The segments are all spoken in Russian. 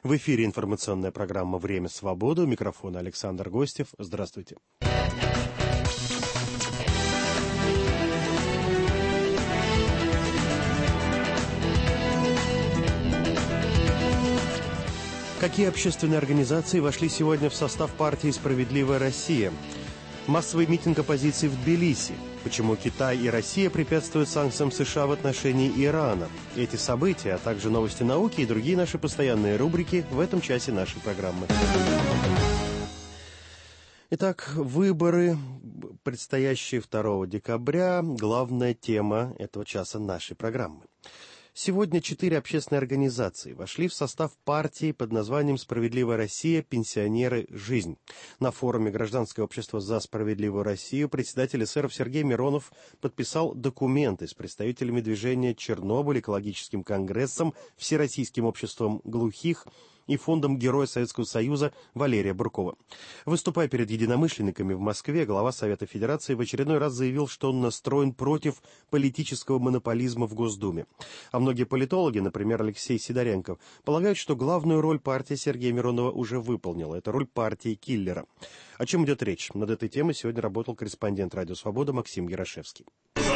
В эфире информационная программа «Время свободы». У микрофона Александр Гостев. Здравствуйте. Какие общественные организации вошли сегодня в состав партии «Справедливая Россия»? Массовый митинг оппозиции в Тбилиси. Почему Китай и Россия препятствуют санкциям США в отношении Ирана? Эти события, а также новости науки и другие наши постоянные рубрики в этом часе нашей программы. Итак, выборы, предстоящие 2 декабря, главная тема этого часа нашей программы. Сегодня 4 общественные организации вошли в состав партии под названием «Справедливая Россия. Пенсионеры. Жизнь». На форуме «Гражданское общество за справедливую Россию» председатель эсеров Сергей Миронов подписал документы с представителями движения «Чернобыль», экологическим конгрессом, Всероссийским обществом глухих и фондом Героя Советского Союза Валерия Буркова. Выступая перед единомышленниками в Москве, глава Совета Федерации в очередной раз заявил, что он настроен против политического монополизма в Госдуме. А многие политологи, например, Алексей Сидоренков, полагают, что главную роль партия Сергея Миронова уже выполнила. Это роль партии-киллера. О чем идет речь? Над этой темой сегодня работал корреспондент «Радио Свобода» Максим Ярошевский.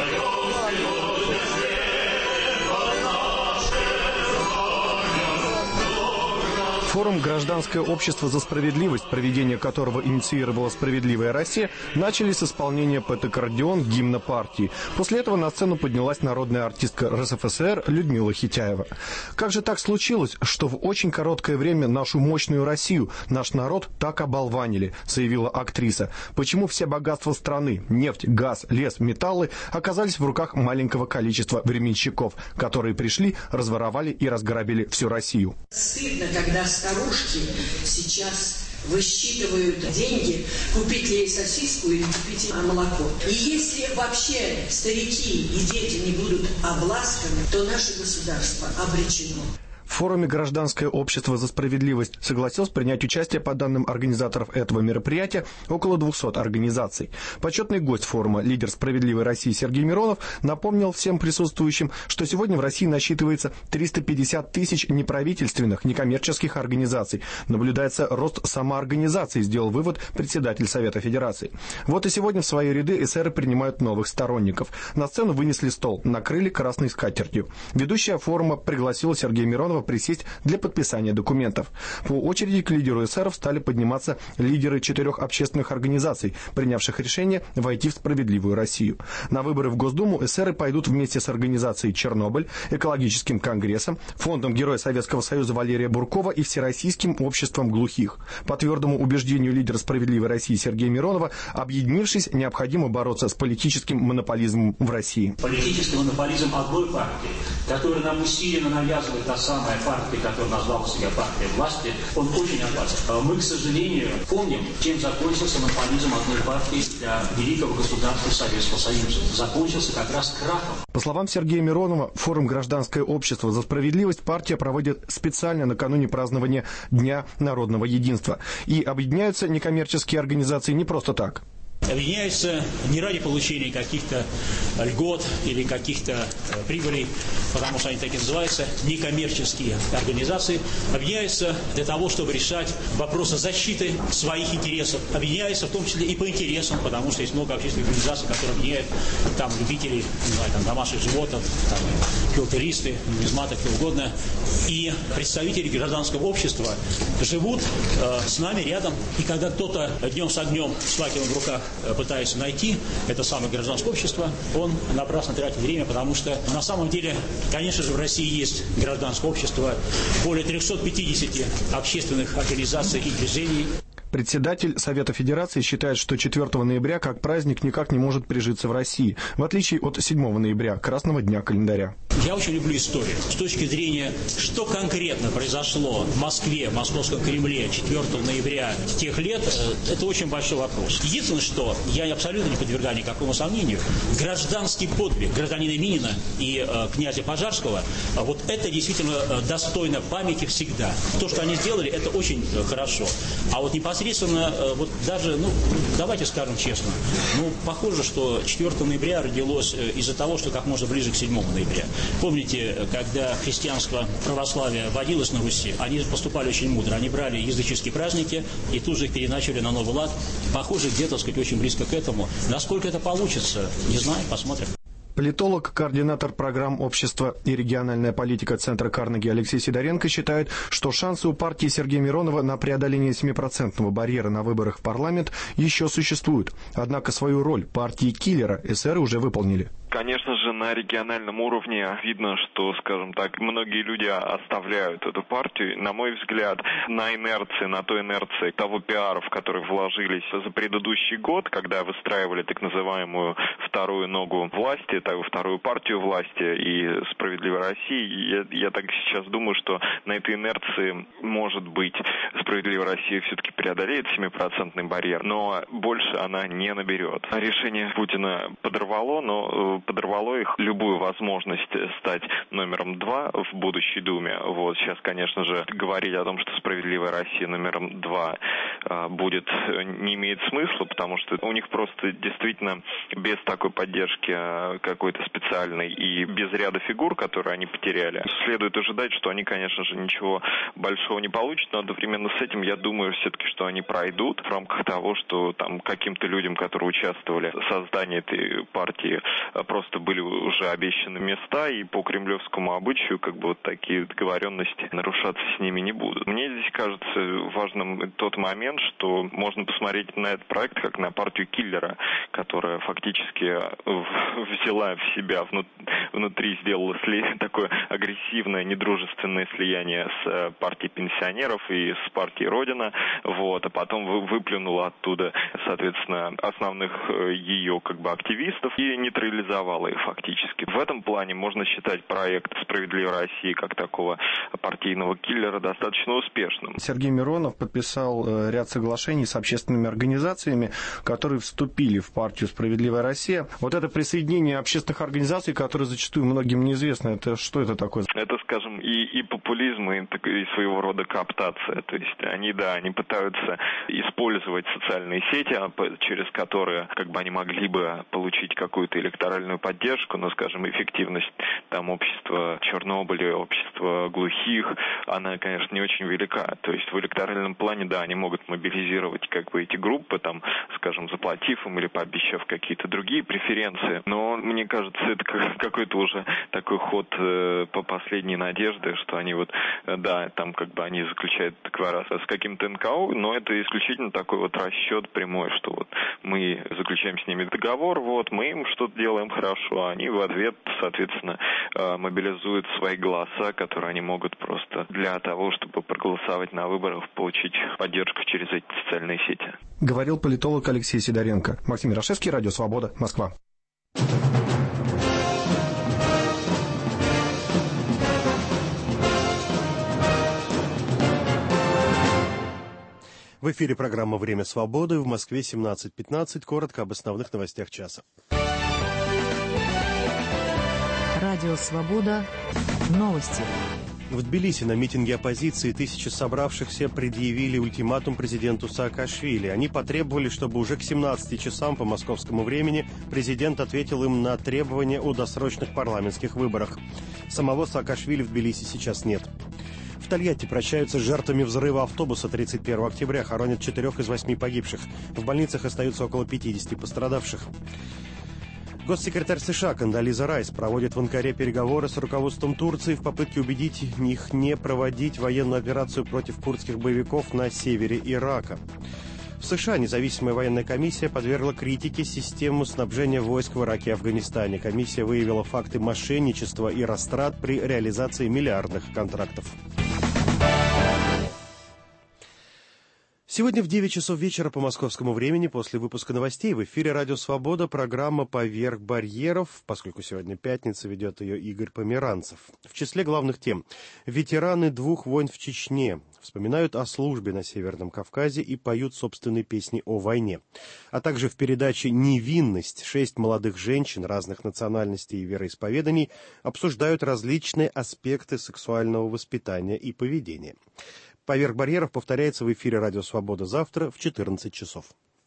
Форум «Гражданское общество за справедливость», проведение которого инициировала «Справедливая Россия», начали с исполнения пентаккордеон гимна партии. После этого на сцену поднялась народная артистка РСФСР Людмила Хитяева. Как же так случилось, что в очень короткое время нашу мощную Россию, наш народ так оболванили, заявила актриса. Почему все богатства страны, нефть, газ, лес, металлы оказались в руках маленького количества временщиков, которые пришли, разворовали и разграбили всю Россию? Стыдно, когда старушки сейчас высчитывают деньги, купить ли ей сосиску или купить молоко. И если вообще старики и дети не будут обласканы, то наше государство обречено. В форуме «Гражданское общество за справедливость» согласилось принять участие, по данным организаторов этого мероприятия, около 200 организаций. Почетный гость форума, лидер «Справедливой России» Сергей Миронов, напомнил всем присутствующим, что сегодня в России насчитывается 350 тысяч неправительственных, некоммерческих организаций. Наблюдается рост самоорганизации, сделал вывод председатель Совета Федерации. Вот и сегодня в свои ряды эсеры принимают новых сторонников. На сцену вынесли стол, накрыли красной скатертью. Ведущая форума пригласила Сергея Миронова присесть для подписания документов. По очереди к лидеру эсеров стали подниматься лидеры 4 общественных организаций, принявших решение войти в «Справедливую Россию». На выборы в Госдуму эсеры пойдут вместе с организацией «Чернобыль», экологическим конгрессом, фондом Героя Советского Союза Валерия Буркова и Всероссийским обществом глухих. По твердому убеждению лидера «Справедливой России» Сергея Миронова, объединившись, необходимо бороться с политическим монополизмом в России. Политический монополизм одной партии, который нам усиленно навязывает та самая партия, которая назвала себя партией власти, он очень опасен. Мы, к сожалению, помним, чем закончился монополизм одной партии для великого государства Советского Союза. Закончился как раз крахом. По словам Сергея Миронова, форум «Гражданское общество за справедливость» партия проводит специально накануне празднования Дня народного единства. И объединяются некоммерческие организации не просто так. Объединяются не ради получения каких-то льгот или каких-то прибылей, потому что они так и называются, некоммерческие организации. Объединяются для того, чтобы решать вопросы защиты своих интересов. Объединяются в том числе и по интересам, потому что есть много общественных организаций, которые объединяют там любителей, не знаю, там, домашних животных, там, филтеристы, нумизматы, кто угодно. И представители гражданского общества живут с нами рядом. И когда кто-то днем с огнем, с факелом в руках пытается найти это самое гражданское общество, он напрасно тратит время, потому что на самом деле, конечно же, в России есть гражданское общество, более 350 общественных организаций и движений. Председатель Совета Федерации считает, что 4 ноября как праздник никак не может прижиться в России, в отличие от 7 ноября, Красного дня календаря. Я очень люблю историю. С точки зрения, что конкретно произошло в Москве, в Московском Кремле 4 ноября тех лет, это очень большой вопрос. Единственное, что я абсолютно не подвергаю никакому сомнению, гражданский подвиг гражданина Минина и князя Пожарского, вот это действительно достойно памяти всегда. То, что они сделали, это очень хорошо. А вот непосредственно непосредственно, вот даже, давайте скажем честно, похоже, что 4 ноября родилось из-за того, что как можно ближе к 7 ноября. Помните, когда христианство, православие вводилось на Руси, они поступали очень мудро. Они брали языческие праздники и тут же их переначали на новый лад. Похоже, где-то, так сказать, очень близко к этому. Насколько это получится, не знаю, посмотрим. Политолог, координатор программ общества и региональная политика Центра Карнеги Алексей Сидоренко считает, что шансы у партии Сергея Миронова на преодоление 7% барьера на выборах в парламент еще существуют. Однако свою роль партии-киллера эсеры уже выполнили. Конечно же, на региональном уровне видно, что, скажем так, многие люди оставляют эту партию. На мой взгляд, на той инерции того пиара, в который вложились за предыдущий год, когда выстраивали так называемую вторую ногу власти, вторую партию власти и «Справедливой России», я так сейчас думаю, что на этой инерции, может быть, «Справедливая Россия» все-таки преодолеет 7% барьер, но больше она не наберет. Решение Путина подорвало их любую возможность стать номером 2 в будущей Думе. Вот сейчас, конечно же, говорить о том, что «Справедливая Россия» номером 2 будет, не имеет смысла, потому что у них просто действительно без такой поддержки какой-то специальной и без ряда фигур, которые они потеряли, следует ожидать, что они, конечно же, ничего большого не получат, но одновременно с этим я думаю все-таки, что они пройдут в рамках того, что там каким-то людям, которые участвовали в создании этой партии, просто были уже обещаны места, и по кремлевскому обычаю такие договоренности нарушаться с ними не будут. Мне здесь кажется важным тот момент, что можно посмотреть на этот проект как на партию киллера, которая фактически взяла в себя внутри, сделала такое агрессивное, недружественное слияние с партией пенсионеров и с партией Родина, а потом выплюнула оттуда, соответственно, основных ее активистов и нейтрализовала их фактически. В этом плане можно считать проект «Справедливой России» как такого партийного киллера достаточно успешным. Сергей Миронов подписал ряд соглашений с общественными организациями, которые вступили в партию «Справедливая Россия». Вот это присоединение общественных организаций, которые зачастую многим неизвестно, это что это такое? Это, скажем, и популизм, и своего рода кооптация. То есть они пытаются использовать социальные сети, через которые они могли бы получить какую-то электоральную поддержку, но, скажем, эффективность общества Чернобыля, общества глухих, она, конечно, не очень велика. То есть в электоральном плане, они могут мобилизировать эти группы, скажем, заплатив им или пообещав какие-то другие преференции. Но мне кажется, это какой-то уже такой ход по последней надежде, что они они заключают договора с каким-то НКО, но это исключительно такой расчет прямой, что мы заключаем с ними договор, мы им что-то делаем хорошо, а они в ответ, соответственно, мобилизуют свои голоса, которые они могут просто для того, чтобы проголосовать на выборах, получить поддержку через эти социальные сети. Говорил политолог Алексей Сидоренко. Максим Ярошевский, Радио Свобода, Москва. В эфире программа «Время свободы». В Москве 17:15. Коротко об основных новостях часа. Радио «Свобода». Новости. В Тбилиси на митинге оппозиции тысячи собравшихся предъявили ультиматум президенту Саакашвили. Они потребовали, чтобы уже к 17 часам по московскому времени президент ответил им на требования о досрочных парламентских выборах. Самого Саакашвили в Тбилиси сейчас нет. В Тольятти прощаются с жертвами взрыва автобуса 31 октября, хоронят 4 из 8 погибших. В больницах остаются около 50 пострадавших. Госсекретарь США Кондолиза Райс проводит в Анкаре переговоры с руководством Турции в попытке убедить их не проводить военную операцию против курдских боевиков на севере Ирака. В США независимая военная комиссия подвергла критике систему снабжения войск в Ираке и Афганистане. Комиссия выявила факты мошенничества и растрат при реализации миллиардных контрактов. Сегодня в 9 часов вечера по московскому времени, после выпуска новостей, в эфире «Радио Свобода» программа «Поверх барьеров», поскольку сегодня пятница, ведет ее Игорь Померанцев. В числе главных тем: ветераны 2 войн в Чечне вспоминают о службе на Северном Кавказе и поют собственные песни о войне. А также в передаче «Невинность» 6 молодых женщин разных национальностей и вероисповеданий обсуждают различные аспекты сексуального воспитания и поведения. «Поверх барьеров» повторяется в эфире «Радио Свобода» завтра в 14 часов.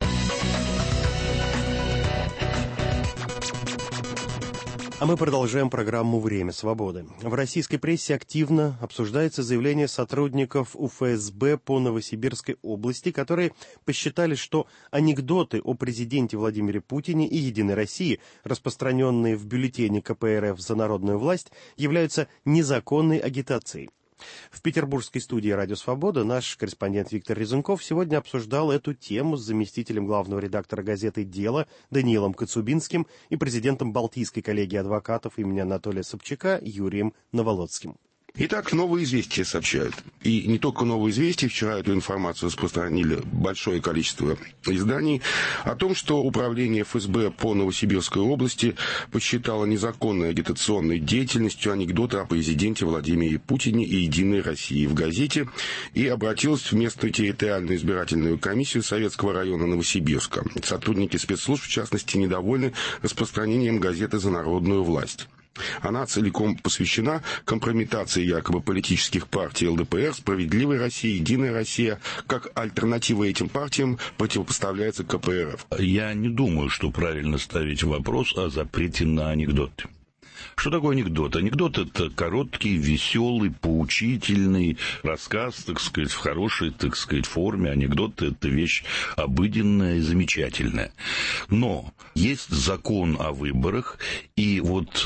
А мы продолжаем программу «Время свободы». В российской прессе активно обсуждается заявление сотрудников УФСБ по Новосибирской области, которые посчитали, что анекдоты о президенте Владимире Путине и «Единой России», распространенные в бюллетене КПРФ «За народную власть», являются незаконной агитацией. В петербургской студии «Радио Свобода» наш корреспондент Виктор Резунков сегодня обсуждал эту тему с заместителем главного редактора газеты «Дело» Даниилом Коцубинским и президентом Балтийской коллегии адвокатов имени Анатолия Собчака Юрием Наволоцким. Итак, «Новые известия» сообщают. И не только «Новые известия», вчера эту информацию распространили большое количество изданий, о том, что управление ФСБ по Новосибирской области посчитало незаконной агитационной деятельностью анекдоты о президенте Владимире Путине и «Единой России» в газете и обратилось в местную территориальную избирательную комиссию Советского района Новосибирска. Сотрудники спецслужб, в частности, недовольны распространением газеты «За народную власть». Она целиком посвящена компрометации якобы политических партий ЛДПР, «Справедливой России», «Единая Россия». Как альтернатива этим партиям противопоставляется КПРФ. Я не думаю, что правильно ставить вопрос о запрете на анекдоты. Что такое анекдот? Анекдот – это короткий, веселый, поучительный рассказ, так сказать, в хорошей, так сказать, форме. Анекдот – это вещь обыденная и замечательная. Но есть закон о выборах, и вот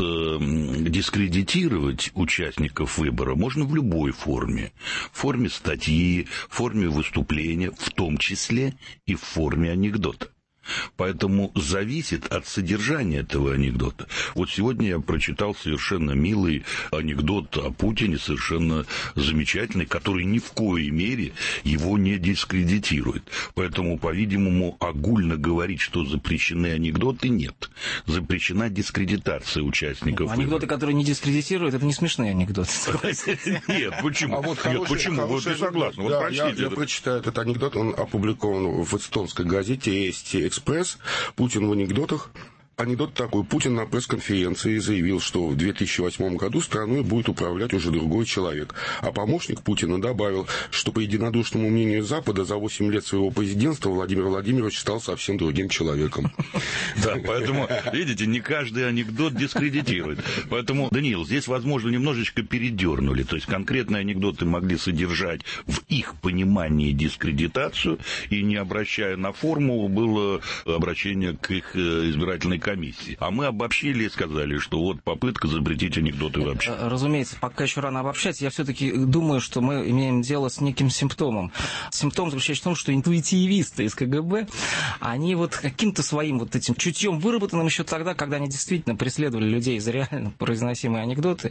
дискредитировать участников выбора можно в любой форме. В форме статьи, в форме выступления, в том числе и в форме анекдота. Поэтому зависит от содержания этого анекдота. Вот сегодня я прочитал совершенно милый анекдот о Путине, совершенно замечательный, который ни в коей мере его не дискредитирует. Поэтому, по-видимому, огульно говорить, что запрещены анекдоты, нет. Запрещена дискредитация участников. Анекдоты, которые не дискредитируют, это не смешные анекдоты. Нет, почему? Нет, почему? Вы согласны? Вот прочтите. Я прочитаю этот анекдот, он опубликован в эстонской газете «Экспресс». Путин в анекдотах. Анекдот такой. Путин на пресс-конференции заявил, что в 2008 году страной будет управлять уже другой человек. А помощник Путина добавил, что по единодушному мнению Запада за 8 лет своего президентства Владимир Владимирович стал совсем другим человеком. Да, поэтому, видите, не каждый анекдот дискредитирует. Поэтому, Даниил, здесь, возможно, немножечко передернули. То есть конкретные анекдоты могли содержать в их понимании дискредитацию, и не обращая на форму, было обращение к их избирательной комиссии. А мы обобщили и сказали, что вот попытка запретить анекдоты вообще. Разумеется, пока еще рано обобщать, я все-таки думаю, что мы имеем дело с неким симптомом. Симптом заключается в том, что интуитивисты из КГБ, они вот каким-то своим вот этим чутьем, выработанным еще тогда, когда они действительно преследовали людей за реально произносимые анекдоты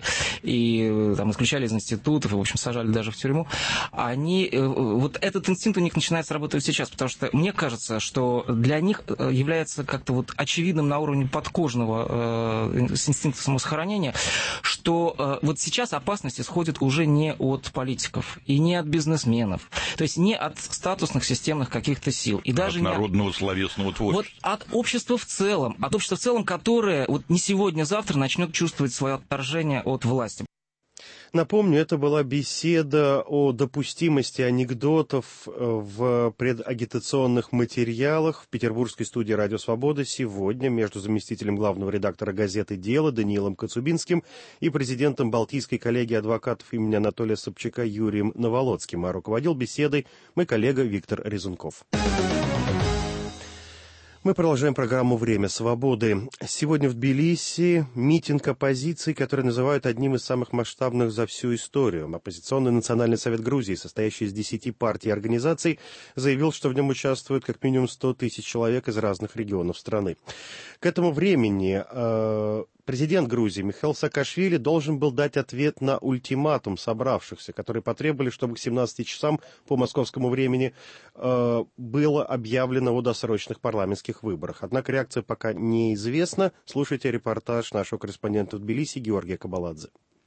и там исключали из институтов, и, в общем, сажали даже в тюрьму, они, вот этот инстинкт у них начинает работать сейчас, потому что мне кажется, что для них является как-то вот очевидным на уровне подкожного инстинкта самосохранения, что вот сейчас опасность исходит уже не от политиков и не от бизнесменов, то есть не от статусных системных каких-то сил. И даже от народного словесного творчества. Вот от общества в целом, которое вот не сегодня-завтра начнет чувствовать свое отторжение от власти. Напомню, это была беседа о допустимости анекдотов в предагитационных материалах в петербургской студии «Радио Свобода» сегодня между заместителем главного редактора газеты «Дело» Даниилом Коцубинским и президентом Балтийской коллегии адвокатов имени Анатолия Собчака Юрием Наволоцким. А руководил беседой мой коллега Виктор Резунков. Мы продолжаем программу «Время свободы». Сегодня в Тбилиси митинг оппозиции, который называют одним из самых масштабных за всю историю. Оппозиционный национальный совет Грузии, состоящий из 10 партий и организаций, заявил, что в нем участвуют как минимум 100 тысяч человек из разных регионов страны. К этому времени президент Грузии Михаил Саакашвили должен был дать ответ на ультиматум собравшихся, которые потребовали, чтобы к 17 часам по московскому времени было объявлено о досрочных парламентских выборах. Однако реакция пока неизвестна. Слушайте репортаж нашего корреспондента в Тбилиси Георгия Кабаладзе.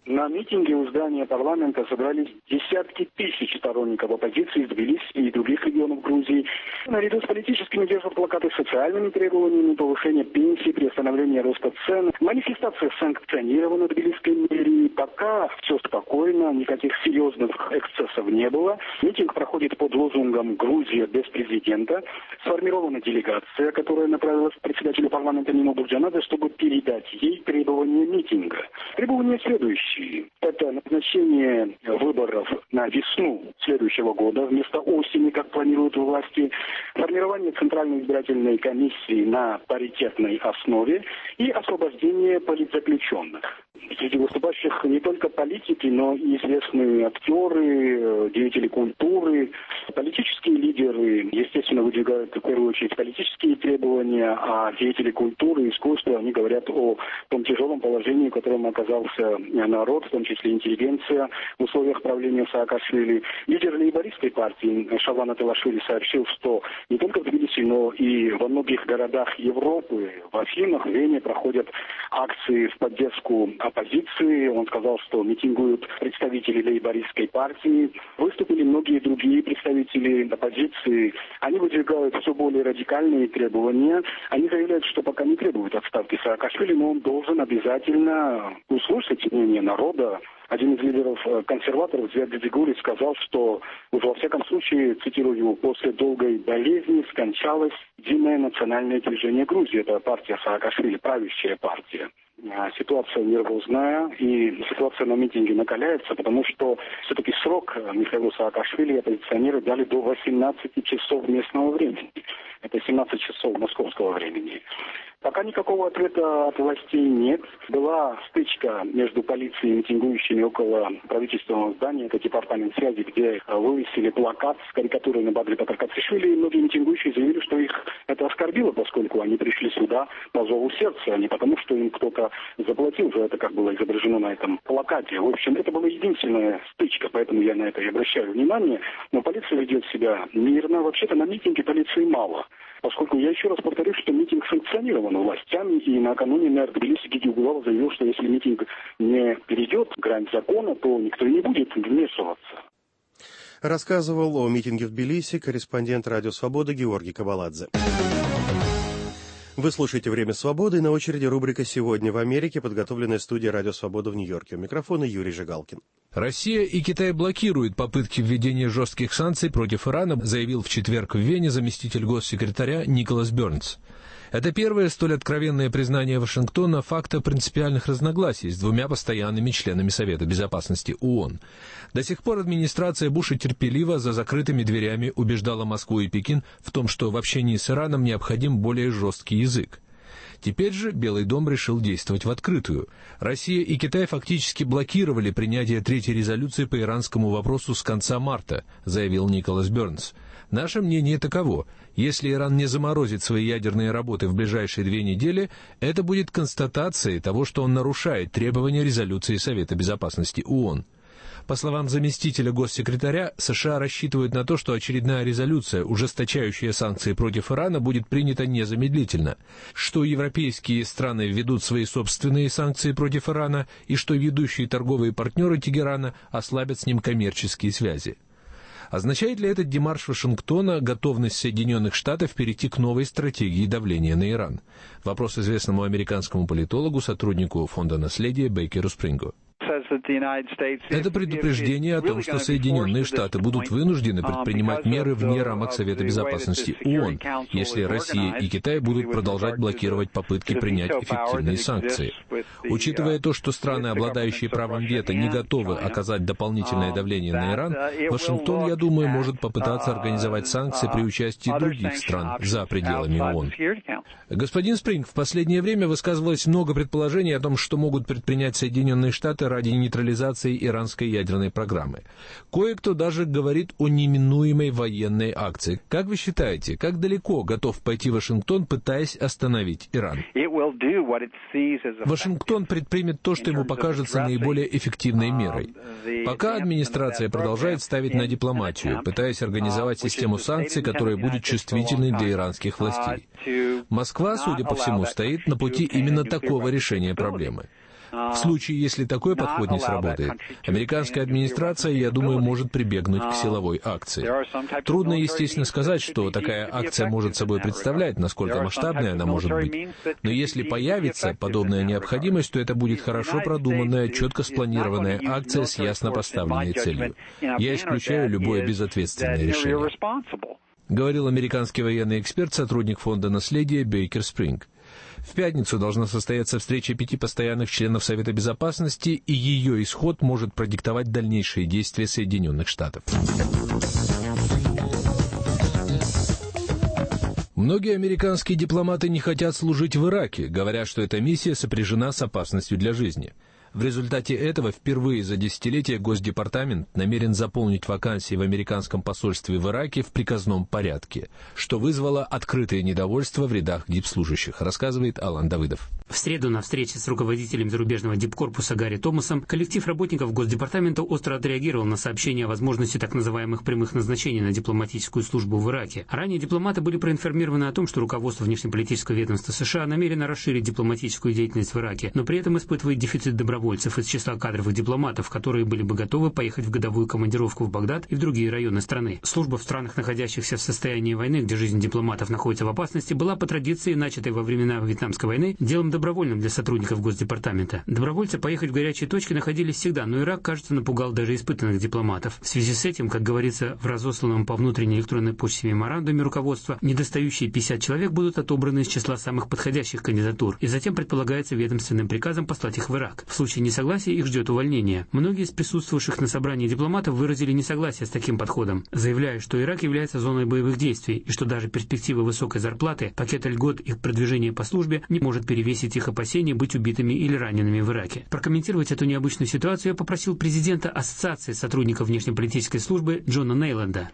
На митинге у здания парламента собрались десятки тысяч сторонников оппозиции из Тбилиси и других регионов Грузии. Наряду с политическими держат плакаты с социальными требованиями, повышения пенсий, приостановления роста цен. Манифестация санкционирована тбилисской мэрией. Пока все спокойно, никаких серьезных эксцессов не было. Митинг проходит под лозунгом «Грузия без президента». Сформирована делегация, которая направилась к председателю парламента Нино Бурджанадзе, чтобы передать ей требования митинга. Требования следующие. Это назначение выборов на весну следующего года вместо осени, как планируют власти, формирование Центральной избирательной комиссии на паритетной основе и освобождение политзаключенных. Среди выступающих не только политики, но и известные актеры, деятели культуры, политические лидеры, естественно, выдвигают в первую очередь политические требования, а деятели культуры и искусства, они говорят о том тяжелом положении, в котором оказался народ, в том числе интеллигенция, в условиях правления Саакашвили. Лидер лейбористской партии Шаван Атылашвили сообщил, что не только в Тбилиси, но и во многих городах Европы, в Афинах, в Вене проходят акции в поддержку оппозиции. Он сказал, что митингуют представители лейбористской партии. Выступили многие другие представители оппозиции. Они выдвигают все более радикальные требования. Они заявляют, что пока не требуют отставки Саакашвили, но он должен обязательно услышать мнение народа. Один из лидеров консерваторов, Зиад Бигули, сказал, что уж во всяком случае, цитирую, после долгой болезни скончалось единое национальное движение Грузии. Это партия Саакашвили, правящая партия. Ситуация нервозная, и ситуация на митинге накаляется, потому что все-таки срок Михаилу Саакашвили оппозиционеры дали до 18 часов местного времени. Это 17 часов московского времени. Пока никакого ответа от властей нет. Была стычка между полицией и митингующими около правительственного здания, это департамент связи, где вывесили плакат с карикатурой на Бадри Патаркацишвили, и многие митингующие заявили, что их это оскорбило, поскольку они пришли сюда по зову сердца, а не потому, что им кто-то заплатил за это, как было изображено на этом плакате. В общем, это была единственная стычка, поэтому я на это и обращаю внимание. Но полиция ведет себя мирно. Вообще-то на митинге полиции мало. Поскольку я еще раз повторю, что митинг санкционирован властями, и накануне мэр Тбилиси Гиги Угулава заявил, что если митинг не перейдет грань закона, то никто и не будет вмешиваться. Рассказывал о митинге в Тбилиси корреспондент «Радио Свобода» Георгий Кабаладзе. Вы слушаете «Время свободы», и на очереди рубрика «Сегодня в Америке», подготовленная студией «Радио Свобода» в Нью-Йорке. У микрофона Юрий Жигалкин. Россия и Китай блокируют попытки введения жестких санкций против Ирана, заявил в четверг в Вене заместитель госсекретаря Николас Бернс. Это первое столь откровенное признание Вашингтона факта принципиальных разногласий с двумя постоянными членами Совета Безопасности ООН. До сих пор администрация Буша терпеливо за закрытыми дверями убеждала Москву и Пекин в том, что в общении с Ираном необходим более жесткий язык. Теперь же Белый дом решил действовать в открытую. Россия и Китай фактически блокировали принятие третьей резолюции по иранскому вопросу с конца марта, заявил Николас Бернс. Наше мнение таково. Если Иран не заморозит свои ядерные работы в ближайшие 2 недели, это будет констатацией того, что он нарушает требования резолюции Совета Безопасности ООН. По словам заместителя госсекретаря, США рассчитывают на то, что очередная резолюция, ужесточающая санкции против Ирана, будет принята незамедлительно, что европейские страны введут свои собственные санкции против Ирана и что ведущие торговые партнеры Тегерана ослабят с ним коммерческие связи. Означает ли этот демарш Вашингтона готовность Соединенных Штатов перейти к новой стратегии давления на Иран? Вопрос известному американскому политологу, сотруднику Фонда наследия Бейкеру Спрингу. Это предупреждение о том, что Соединенные Штаты будут вынуждены предпринимать меры вне рамок Совета Безопасности ООН, если Россия и Китай будут продолжать блокировать попытки принять эффективные санкции. Учитывая то, что страны, обладающие правом вето, не готовы оказать дополнительное давление на Иран, Вашингтон, я думаю, может попытаться организовать санкции при участии других стран за пределами ООН. Господин Спринг, в последнее время высказывалось много предположений о том, что могут предпринять Соединенные Штаты ради нейтрализации иранской ядерной программы. Кое-кто даже говорит о неминуемой военной акции. Как вы считаете, как далеко готов пойти Вашингтон, пытаясь остановить Иран? Вашингтон предпримет то, что ему покажется наиболее эффективной мерой. Пока администрация продолжает ставить на дипломатию, пытаясь организовать систему санкций, которая будет чувствительной для иранских властей. Москва, судя по всему, стоит на пути именно такого решения проблемы. В случае, если такой подход не сработает, американская администрация, я думаю, может прибегнуть к силовой акции. Трудно, естественно, сказать, что такая акция может собой представлять, насколько масштабной она может быть. Но если появится подобная необходимость, то это будет хорошо продуманная, четко спланированная акция с ясно поставленной целью. Я исключаю любое безответственное решение. Говорил американский военный эксперт, сотрудник фонда наследия Бейкер Спринг. В пятницу должна состояться встреча 5 постоянных членов Совета Безопасности, и ее исход может продиктовать дальнейшие действия Соединенных Штатов. Многие американские дипломаты не хотят служить в Ираке, говоря, что эта миссия сопряжена с опасностью для жизни. В результате этого впервые за десятилетие Госдепартамент намерен заполнить вакансии в американском посольстве в Ираке в приказном порядке, что вызвало открытое недовольство в рядах дипслужащих, рассказывает Алан Давыдов. В среду на встрече с руководителем зарубежного дипкорпуса Гарри Томасом коллектив работников Госдепартамента остро отреагировал на сообщение о возможности так называемых прямых назначений на дипломатическую службу в Ираке. Ранее дипломаты были проинформированы о том, что руководство внешнеполитического ведомства США намерено расширить дипломатическую деятельность в Ираке, но при этом испытывает дефицит добровольцев из числа кадровых дипломатов, которые были бы готовы поехать в годовую командировку в Багдад и в другие районы страны. Служба в странах, находящихся в состоянии войны, где жизнь дипломатов находится в опасности, была по традиции, начатой во времена Вьетнамской войны, делом добровольным для сотрудников Госдепартамента. Добровольцы поехать в горячие точки находились всегда, но Ирак, кажется, напугал даже испытанных дипломатов. В связи с этим, как говорится в разосланном по внутренней электронной почте меморандуме руководства, недостающие 50 человек будут отобраны из числа самых подходящих кандидатур, и затем предполагается ведомственным приказом послать их в Ирак. В случае несогласия их ждет увольнение. Многие из присутствовавших на собрании дипломатов выразили несогласие с таким подходом, заявляя, что Ирак является зоной боевых действий и что даже перспектива высокой зарплаты, пакета льгот и продвижения по службе не может перевесить их опасения быть убитыми или ранеными в Ираке. Прокомментировать эту необычную ситуацию я попросил президента Ассоциации сотрудников внешнеполитической службы Джона Нейланда.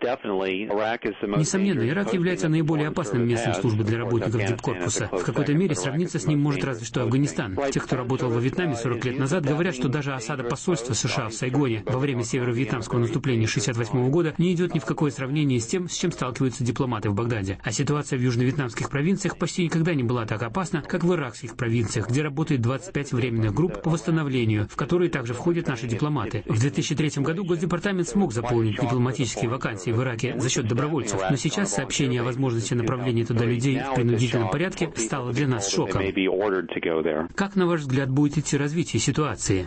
Несомненно, Ирак является наиболее опасным местом службы для работников дипкорпуса. В какой-то мере сравниться с ним может разве что Афганистан. Те, кто работал во Вьетнаме 40 лет назад, говорят, что даже осада посольства США в Сайгоне во время северо-вьетнамского наступления 1968 года не идет ни в какое сравнение с тем, с чем сталкиваются дипломаты в Багдаде. А ситуация в южно-вьетнамских провинциях почти никогда не была так опасна, как в иракских провинциях, где работает 25 временных групп по восстановлению, в которые также входят наши дипломаты. В 2003 году Госдепартамент смог заполнить дипломатические вакансии в Ираке за счет добровольцев, но сейчас сообщение о возможности направления туда людей в принудительном порядке стало для нас шоком. Как, на ваш взгляд, будет идти развитие ситуации?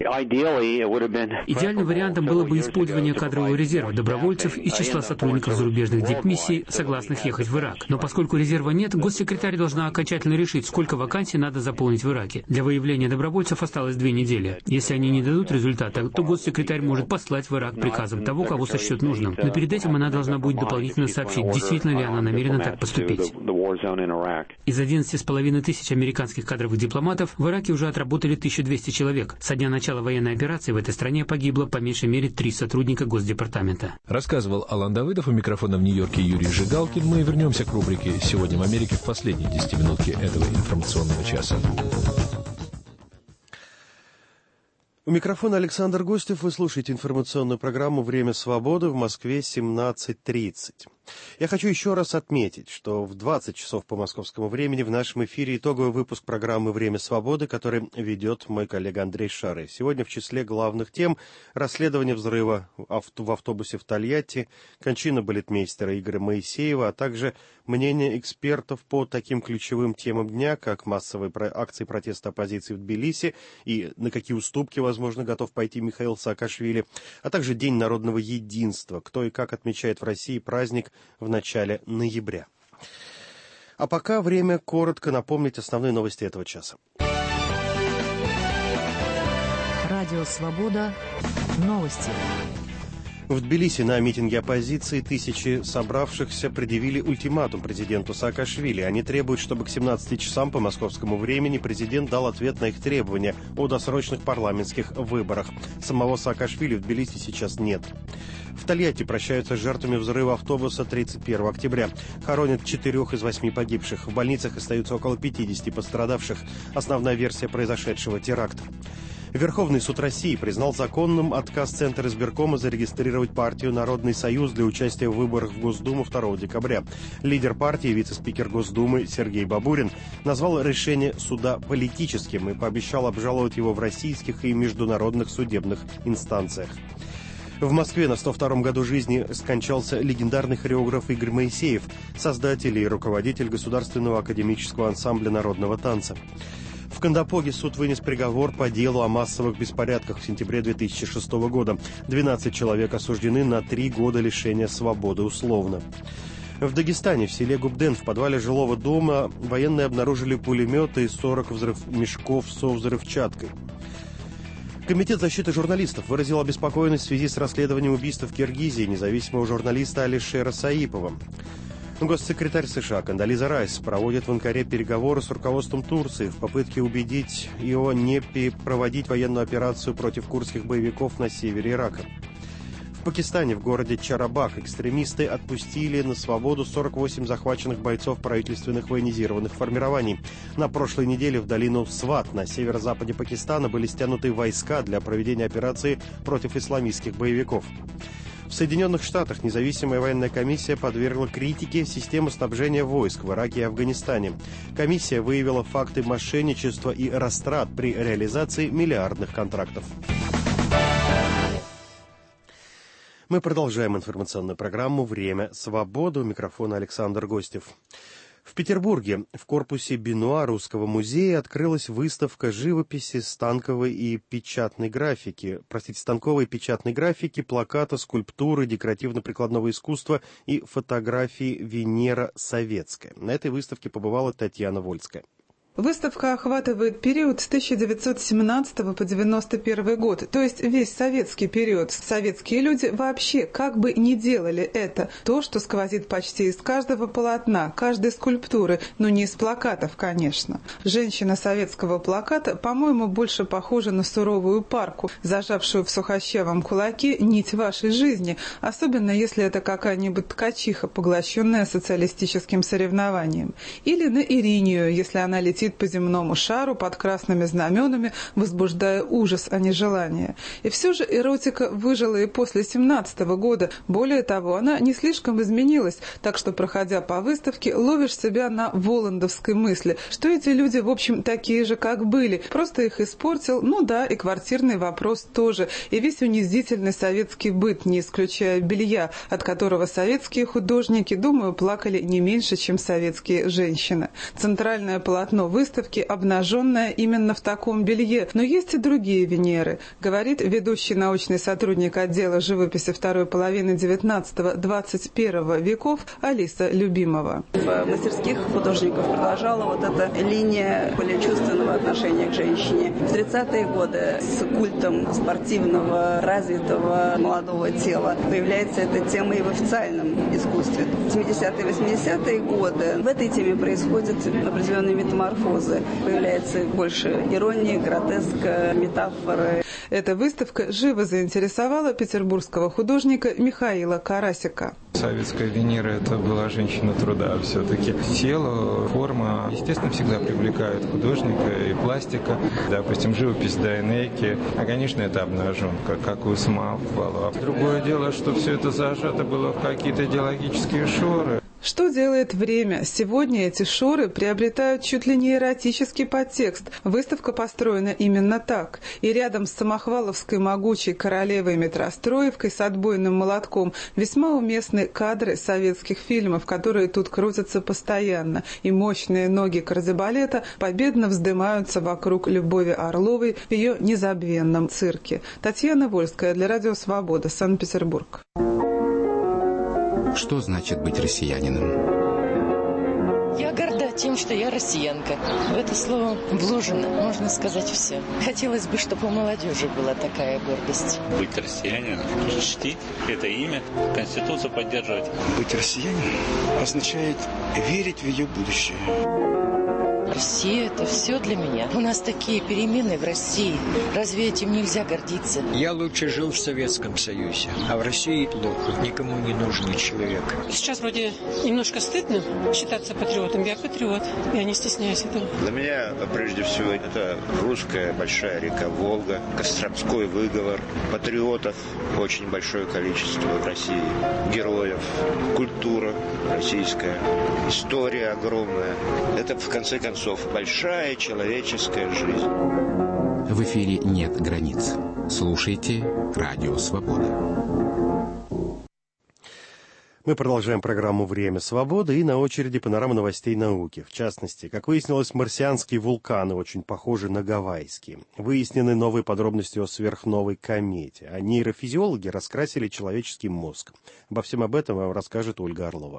Идеальным вариантом было бы использование кадрового резерва добровольцев из числа сотрудников зарубежных дипмиссий, согласных ехать в Ирак. Но поскольку резерва нет, госсекретарь должна окончательно решить, сколько вакансий надо заполнить в Ираке. Для выявления добровольцев осталось 2 недели. Если они не дадут результата, то госсекретарь может послать в Ирак приказом того, кого сочтет нужным. Но перед этим она должна будет дополнительно сообщить, действительно ли она намерена так поступить. Из 11,5 тысяч американских кадровых дипломатов в Ираке уже отработали 1200 человек. Со дня начала военной операции в этой стране погибло по меньшей мере 3 сотрудника Госдепартамента. Рассказывал Алан Давыдов, у микрофона в Нью-Йорке Юрий Жигалкин. Мы вернемся к рубрике «Сегодня в Америке» в последней 10-минутке этого информационного часа. У микрофона Александр Гостев. Вы слушаете информационную программу «Время свободы», в Москве 17:30. Я хочу еще раз отметить, что в 20 часов по московскому времени в нашем эфире итоговый выпуск программы «Время свободы», который ведет мой коллега Андрей Шары. Сегодня в числе главных тем расследование взрыва в автобусе в Тольятти, кончина балетмейстера Игоря Моисеева, а также мнение экспертов по таким ключевым темам дня, как массовые акции протеста оппозиции в Тбилиси и на какие уступки, возможно, готов пойти Михаил Саакашвили, а также День народного единства, кто и как отмечает в России праздник в начале ноября. А пока время коротко напомнить основные новости этого часа. Радио «Свобода». Новости. В Тбилиси на митинге оппозиции тысячи собравшихся предъявили ультиматум президенту Саакашвили. Они требуют, чтобы к 17 часам по московскому времени президент дал ответ на их требования о досрочных парламентских выборах. Самого Саакашвили в Тбилиси сейчас нет. В Тольятти прощаются с жертвами взрыва автобуса 31 октября. Хоронят 4 из 8 погибших. В больницах остаются около 50 пострадавших. Основная версия произошедшего теракта. Верховный суд России признал законным отказ Центра избиркома зарегистрировать партию «Народный союз» для участия в выборах в Госдуму 2 декабря. Лидер партии, вице-спикер Госдумы Сергей Бабурин, назвал решение суда политическим и пообещал обжаловать его в российских и международных судебных инстанциях. В Москве на 102-м году жизни скончался легендарный хореограф Игорь Моисеев, создатель и руководитель Государственного академического ансамбля народного танца. В Кандапоге суд вынес приговор по делу о массовых беспорядках в сентябре 2006 года. 12 человек осуждены на 3 года лишения свободы условно. В Дагестане, в селе Губден, в подвале жилого дома военные обнаружили пулеметы и 40 мешков со взрывчаткой. Комитет защиты журналистов выразил обеспокоенность в связи с расследованием убийства в Киргизии независимого журналиста Алишера Саипова. Госсекретарь США Кондолиза Райс проводит в Анкаре переговоры с руководством Турции в попытке убедить его не проводить военную операцию против курдских боевиков на севере Ирака. В Пакистане, в городе Чарабах, экстремисты отпустили на свободу 48 захваченных бойцов правительственных военизированных формирований. На прошлой неделе в долину Сват на северо-западе Пакистана были стянуты войска для проведения операции против исламистских боевиков. В Соединенных Штатах независимая военная комиссия подвергла критике систему снабжения войск в Ираке и Афганистане. Комиссия выявила факты мошенничества и растрат при реализации миллиардных контрактов. Мы продолжаем информационную программу «Время свободы». У микрофона Александр Гостев. В Петербурге в корпусе Бенуа Русского музея открылась выставка живописи, станковой и печатной графики, плаката, скульптуры, декоративно-прикладного искусства и фотографии «Венера советская». На этой выставке побывала Татьяна Вольская. Выставка охватывает период с 1917 по 1991 год, то есть весь советский период. Советские люди вообще как бы не делали это, то, что сквозит почти из каждого полотна, каждой скульптуры, но не из плакатов, конечно. Женщина советского плаката, по-моему, больше похожа на суровую парку, зажавшую в сухощавом кулаке нить вашей жизни, особенно если это какая-нибудь ткачиха, поглощенная социалистическим соревнованием. Или на Иринию, если она летит по земному шару под красными знаменами, возбуждая ужас, а не желание. И все же эротика выжила и после 1917 года. Более того, она не слишком изменилась, так что, проходя по выставке, ловишь себя на воландовской мысли, что эти люди, в общем, такие же, как были, просто их испортил, ну да, и квартирный вопрос тоже, и весь унизительный советский быт, не исключая белья, от которого советские художники, думаю, плакали не меньше, чем советские женщины. Центральное полотно выставки обнаженная именно в таком белье, но есть и другие Венеры, говорит ведущий научный сотрудник отдела живописи второй половины 19-21 веков Алиса Любимова. В мастерских художников продолжала вот эта линия более чувственного отношения к женщине. В 30-е годы с культом спортивного, развитого молодого тела появляется эта тема и в официальном искусстве. 70-е, 80-е годы в этой теме происходят определенные метаморфозы. Появляется больше иронии, гротеска, метафоры. Эта выставка живо заинтересовала петербургского художника Михаила Карасика. Советская Венера – это была женщина труда все-таки. Тело, форма, естественно, всегда привлекают художника и пластика. Допустим, живопись Дайнеки. А, конечно, это обнаженка, как у Самофалова. Другое дело, что все это зажато было в какие-то идеологические шоры. Что делает время? Сегодня эти шоры приобретают чуть ли не эротический подтекст. Выставка построена именно так. И рядом с самохваловской могучей королевой-метростроевкой с отбойным молотком весьма уместны кадры советских фильмов, которые тут крутятся постоянно. И мощные ноги кардебалета победно вздымаются вокруг Любови Орловой в ее незабвенном цирке. Татьяна Вольская для Радио Свобода, Санкт-Петербург. Что значит быть россиянином? Я горда тем, что я россиянка. В это слово вложено, можно сказать, все. Хотелось бы, чтобы у молодежи была такая гордость. Быть россиянином, чтить это имя, Конституцию поддерживать. Быть россиянином означает верить в ее будущее. Россия – это все для меня. У нас такие перемены в России. Разве этим нельзя гордиться? Я лучше жил в Советском Союзе, а в России плохо. Никому не нужный человек. Сейчас вроде немножко стыдно считаться патриотом. Я патриот, я не стесняюсь этого. Для меня, прежде всего, это русская большая река Волга, Костромской выговор, патриотов очень большое количество в России, героев, культура российская, история огромная. Это, в конце концов, большая человеческая жизнь. В эфире «Нет границ». Слушайте «Радио Свобода». Мы продолжаем программу «Время свободы», и на очереди панорама новостей науки. В частности, как выяснилось, марсианские вулканы очень похожи на гавайские. Выяснены новые подробности о сверхновой комете, а нейрофизиологи раскрасили человеческий мозг. Обо всем об этом вам расскажет Ольга Орлова.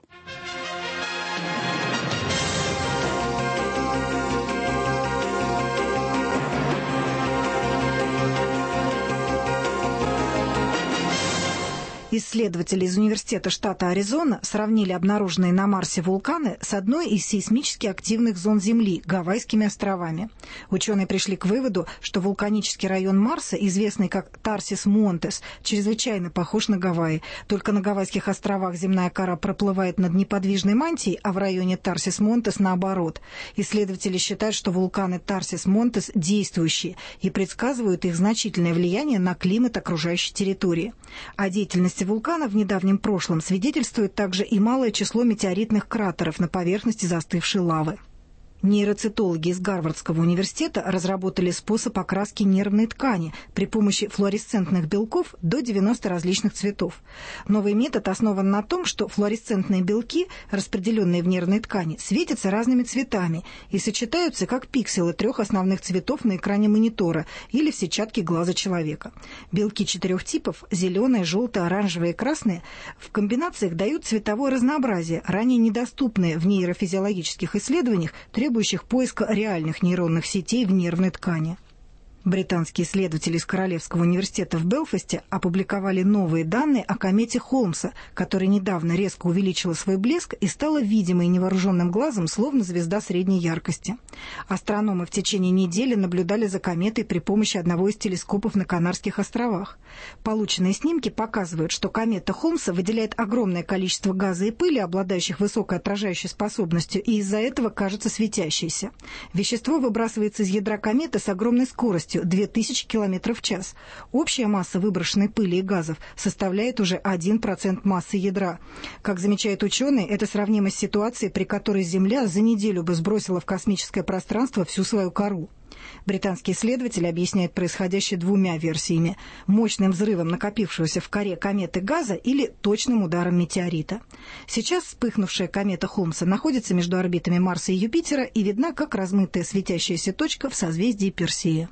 Исследователи из университета штата Аризона сравнили обнаруженные на Марсе вулканы с одной из сейсмически активных зон Земли – Гавайскими островами. Ученые пришли к выводу, что вулканический район Марса, известный как Тарсис-Монтес, чрезвычайно похож на Гавайи. Только на Гавайских островах земная кора проплывает над неподвижной мантией, а в районе Тарсис-Монтес наоборот. Исследователи считают, что вулканы Тарсис-Монтес действующие и предсказывают их значительное влияние на климат окружающей территории. О деятельности вулкана в недавнем прошлом свидетельствует также и малое число метеоритных кратеров на поверхности застывшей лавы. Нейроцитологи из Гарвардского университета разработали способ окраски нервной ткани при помощи флуоресцентных белков до 90 различных цветов. Новый метод основан на том, что флуоресцентные белки, распределенные в нервной ткани, светятся разными цветами и сочетаются как пикселы 3 основных цветов на экране монитора или в сетчатке глаза человека. Белки 4 типов – зеленые, желтые, оранжевые и красные – в комбинациях дают цветовое разнообразие, ранее недоступное в нейрофизиологических исследованиях, требующих поиска реальных нейронных сетей в нервной ткани. Британские исследователи из Королевского университета в Белфасте опубликовали новые данные о комете Холмса, которая недавно резко увеличила свой блеск и стала видимой невооруженным глазом, словно звезда средней яркости. Астрономы в течение недели наблюдали за кометой при помощи одного из телескопов на Канарских островах. Полученные снимки показывают, что комета Холмса выделяет огромное количество газа и пыли, обладающих высокой отражающей способностью, и из-за этого кажется светящейся. Вещество выбрасывается из ядра кометы с огромной скоростью 2000 км в час. Общая масса выброшенной пыли и газов составляет уже 1% массы ядра. Как замечают ученые, это сравнимо с ситуацией, при которой Земля за неделю бы сбросила в космическое пространство всю свою кору. Британские исследователи объясняют происходящее 2 версиями – мощным взрывом накопившегося в коре кометы газа или точным ударом метеорита. Сейчас вспыхнувшая комета Холмса находится между орбитами Марса и Юпитера и видна как размытая светящаяся точка в созвездии Персея.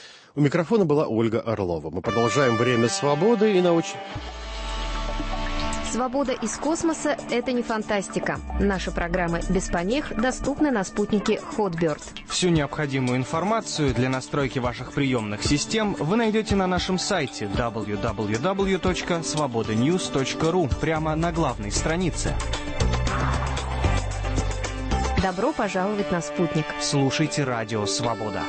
У микрофона была Ольга Орлова. Мы продолжаем «Время свободы» и Свобода из космоса – это не фантастика. Наши программы без помех доступны на спутнике Hotbird. Всю необходимую информацию для настройки ваших приемных систем вы найдете на нашем сайте www.svobodanews.ru прямо на главной странице. Добро пожаловать на спутник. Слушайте «Радио Свобода».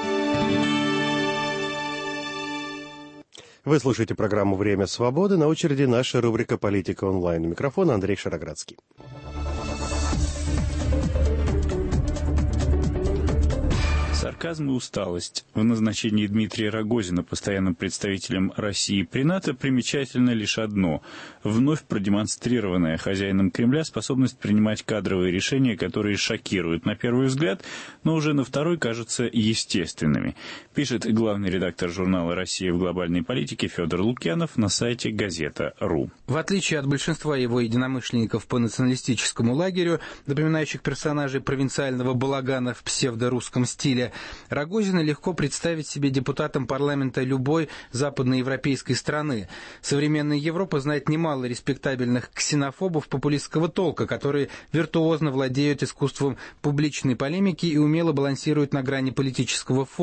Вы слушаете программу «Время свободы». На очереди наша рубрика «Политика онлайн». У микрофона Андрей Шароградский. Сарказм и усталость. В назначении Дмитрия Рогозина постоянным представителем России при НАТО примечательно лишь одно – вновь продемонстрированная хозяином Кремля способность принимать кадровые решения, которые шокируют на первый взгляд, но уже на второй кажутся естественными, пишет главный редактор журнала «Россия в глобальной политике» Федор Лукьянов на сайте газета.ру. В отличие от большинства его единомышленников по националистическому лагерю, напоминающих персонажей провинциального балагана в псевдорусском стиле, Рогозина легко представить себе депутатом парламента любой западноевропейской страны. Современная Европа знает немало респектабельных ксенофобов популистского толка, которые виртуозно владеют искусством публичной полемики и умело балансируют на грани политического фола.